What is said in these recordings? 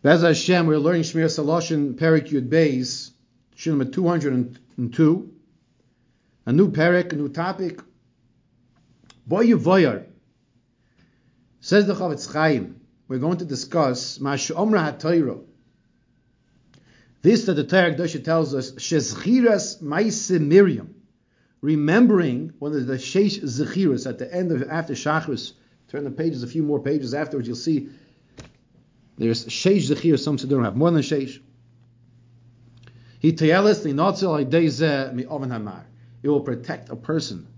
Bez Hashem, we're learning Shmir Saloshin Perik Yud Beis, Shin number 202. A new Perik, a new topic. Boyu Voyar. Says the Chavetz Chaim, we're going to discuss Mash Omra HaTorah. This that the Torah Kedosha tells us, Shezchiras Maise Miriam. Remembering one of the Sheish Zechiras at the end of after Shachris. Turn the pages, a few more pages afterwards, you'll see there's Sheish Zechiras, some don't have more than Sheish. He teyelis the notzel ideze mi oven hamar. It will protect a person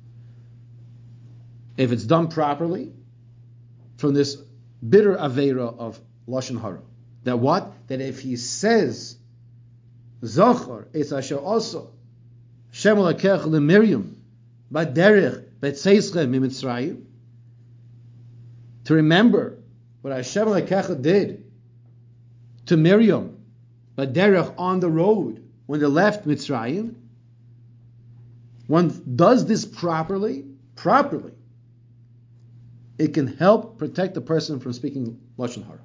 if it's done properly from this bitter aveira of lashon hara. That what? That if he says Zochar es asher also Shem lakech leMiriam baderech betzeischem mimitzrayim, to remember what Hashem Elokecha did to Miriam baderech, on the road when they left Mitzrayim. One does this properly, it can help protect the person from speaking lashon hara.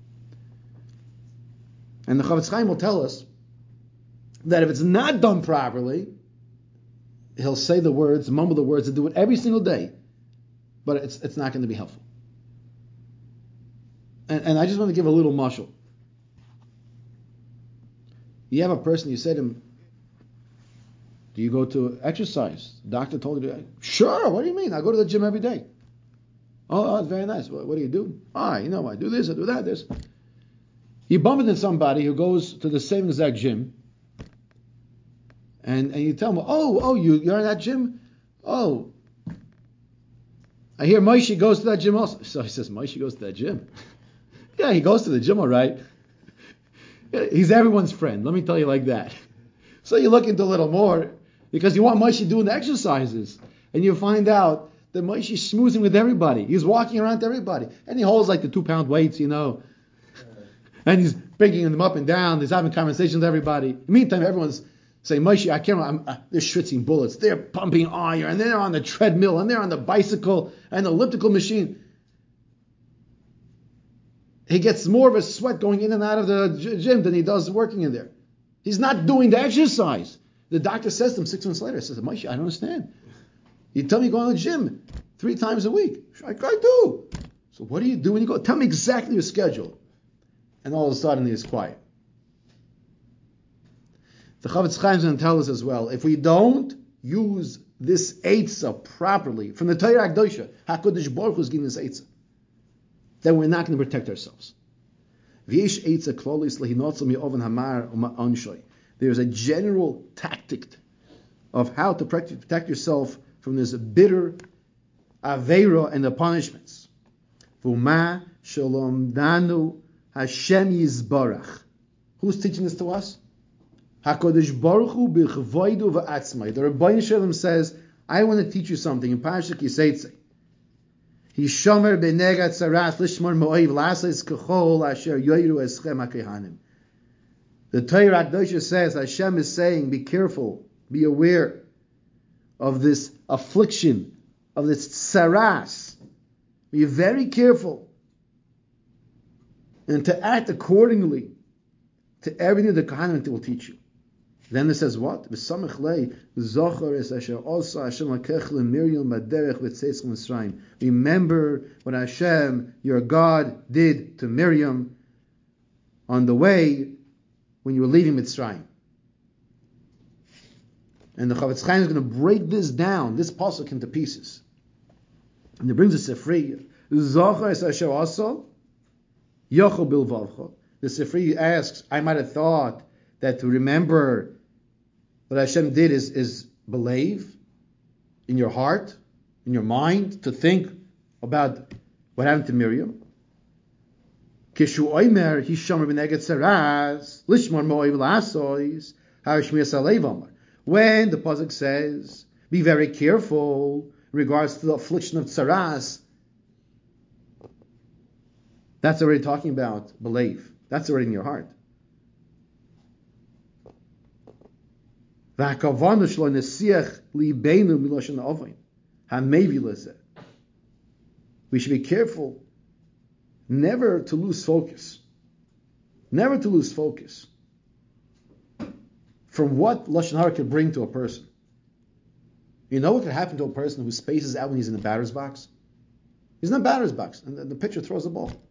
And the Chavetz Chaim will tell us that if it's not done properly, he'll say the words, mumble the words, and do it every single day, but it's not going to be helpful. And I just want to give a little mashal. You have a person, you say to him, do you go to exercise? The doctor told you to. Sure, what do you mean? I go to the gym every day. Oh, that's very nice. What do you do? I do this, I do that, this. You bump into somebody who goes to the same exact gym, and you tell him, you're in that gym? Oh, I hear Moshe goes to that gym also. So he says, Moshe goes to that gym? Yeah, he goes to the gym, all right. He's everyone's friend, let me tell you like that. So you look into a little more, because you want Moshe doing the exercises, and you find out that Moshe is schmoozing with everybody. He's walking around to everybody, and he holds like the 2-pound weights, and he's picking them up and down. He's having conversations with everybody. In the meantime, everyone's saying, Moshe, I can't. They're schwitzing bullets. They're pumping iron, and they're on the treadmill, and they're on the bicycle and the elliptical machine. He gets more of a sweat going in and out of the gym than he does working in there. He's not doing the exercise. The doctor says to him 6 months later, says, Moshe, I don't understand. You tell me you go to the gym 3 times a week. I do. So what do you do when you go? Tell me exactly your schedule. And all of a sudden he's quiet. The Chavetz Chaim is going to tell us as well, if we don't use this Eitzah properly, from the Torah Kedosha, HaKadosh Baruch Hu is giving this Eitzah, then we're not going to protect ourselves. There's a general tactic of how to protect yourself from this bitter aveira and the punishments. V'ma shalom danu Hashem Yizbarach. Who's teaching this to us? HaKadosh Baruch Hu b'chvoidu v'atzmai. The Rebbeinu Shalom says, I want to teach you something in Parashat Kiseitze. Hishomer b'negat saras lishmor mo'oiv l'asais k'chol asher yoyru eschem ha'kehanim. The Torah Kedosha says, Hashem is saying, be careful, be aware of this affliction, of this saras. Be very careful. And to act accordingly to everything the Kohanim will teach you. Then it says what? Remember what Hashem, your God, did to Miriam on the way when you were leaving Mitzrayim. And the Chavetz Chaim is going to break this down, this pasuk, into pieces. And it brings us a free. The Sifri asks, I might have thought that to remember what Hashem did is believe in your heart, in your mind, to think about what happened to Miriam. Kishu oimer hishomer b'neget saras lishmor mo'iv la'asois harishmir salev omar. When the pasuk says, be very careful in regards to the affliction of saras, that's already talking about belief. That's already in your heart. We should be careful never to lose focus Never to lose focus from what Lashon Hara could bring to a person. You know what could happen to a person who spaces out when he's in the batter's box? He's in the batter's box, and the pitcher throws the ball.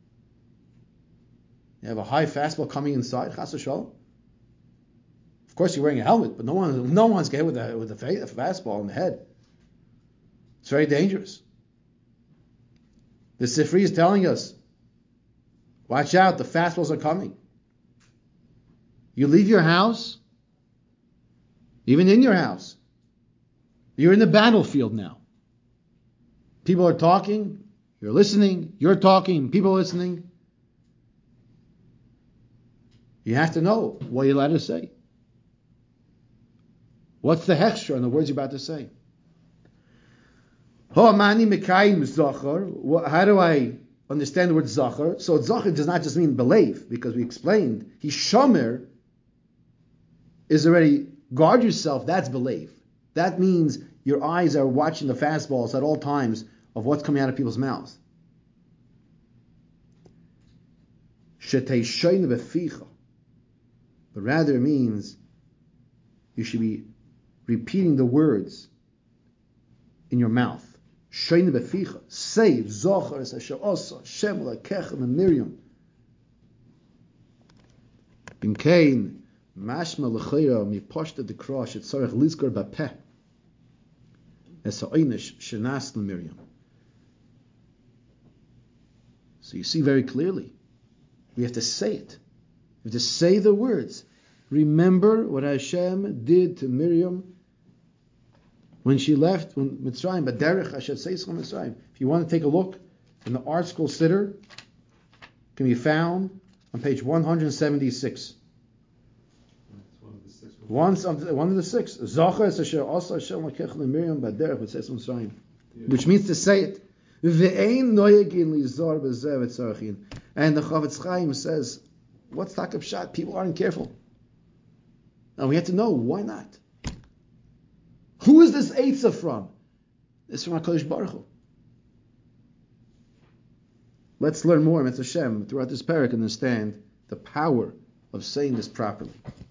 You have a high fastball coming inside, chas v'shalom. Of course, you're wearing a helmet, but no one's get hit with a fastball in the head. It's very dangerous. The Sifri is telling us, watch out, the fastballs are coming. You leave your house, even in your house, you're in the battlefield now. People are talking, you're listening, you're talking, people are listening. You have to know what you're allowed to say. What's the hechsher on the words you're about to say? How do I understand the word zachar? So zachar does not just mean believe, because we explained, he shomer is already, guard yourself, that's believe. That means your eyes are watching the fastballs at all times of what's coming out of people's mouths. But rather it means you should be repeating the words in your mouth. Say, Zohar es asher osa, Shem lekechem and Miriam. B'nkein, mashma l'chayra miposhta dekra shetzarech lizkor bapeh es ha'oinish shenas l'Miriam. So you see very clearly, we have to say it. We have to say the words. Remember what Hashem did to Miriam when she left Mitzrayim. But derech Hashem says from Mitzrayim. If you want to take a look in the Art School Siddur, can be found on page 176. One of the six. Zochar es asher asa Hashem lekech leMiriam b'derech v'tzeis Mitzrayim, which means to say it. Ve'ein noyegin lizar b'zeh v'tzarachin. And the Chavetz Chaim says, what's takab shot? People aren't careful. And we have to know, why not? Who is this Eitzah from? It's from HaKadosh Baruch Hu. Let's learn more, Mitzvah Hashem, throughout this parak and understand the power of saying this properly.